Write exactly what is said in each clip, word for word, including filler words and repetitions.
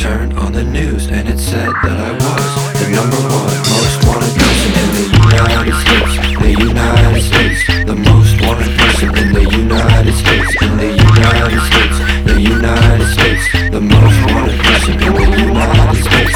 turned on the news and it said that I was the number one most wanted person in the United States. The United States, the most wanted person in the United States. In the United States, the United States, the most wanted person in the United States.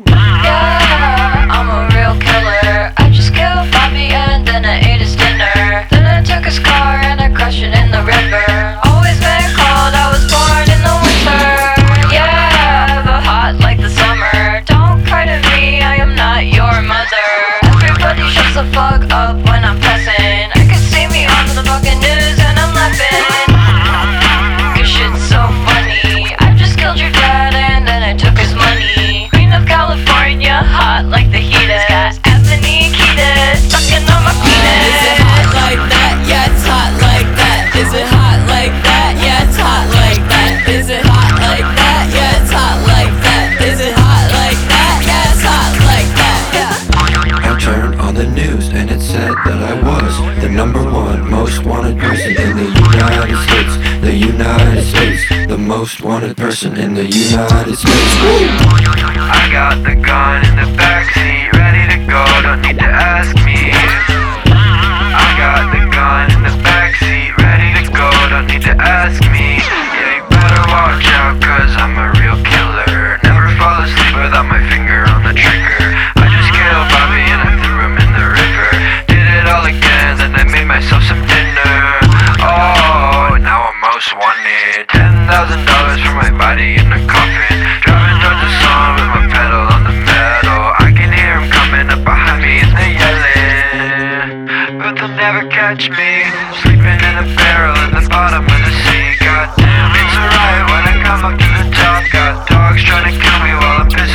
Yeah, I'm a real killer. I just killed Bobby and then I ate his dinner. Then I took his car and I crushed it in the river. Always been cold, I was born in the winter. Yeah, but hot like the summer. Don't cry to me, I am not your mother. Everybody shuts the fuck up when I'm pressing. I can see me on the fucking news and I'm laughing. Cause shit's so funny. I just killed your dad and then I took his money. Queen of California, hot like the heat is. Got Anthony Kiedis sucking on my penis. Is it hot like that? Yeah, it's hot like that. Is it hot like that? Yeah, it's hot like that. Is it hot like that? Yeah, it's hot like that. Is it hot like that? Yeah, it's hot like that. Yeah. I turned on the news and it said that I was the number one most wanted person in the United States. The United States, the most wanted person in the United States. Woo! I got the gun in the backseat, ready to go, don't need to ask me. I got the gun in the backseat, ready to go, don't need to ask me. Yeah, you better watch out, cause I'm a real killer. Never fall asleep without my finger on the trigger. I just killed Bobby and I threw him in the river. Did it all again, then I made myself some dinner. Oh, now I'm most wanted. Ten thousand dollars for my body in a coffin. Driving towards the sun with my pedal on the metal. I can hear him coming up behind me and they're yelling, but they'll never catch me. Sleeping in a barrel at the bottom of the sea. Goddamn, it's alright when I come up to the top. Got dogs trying to kill me while I'm pissing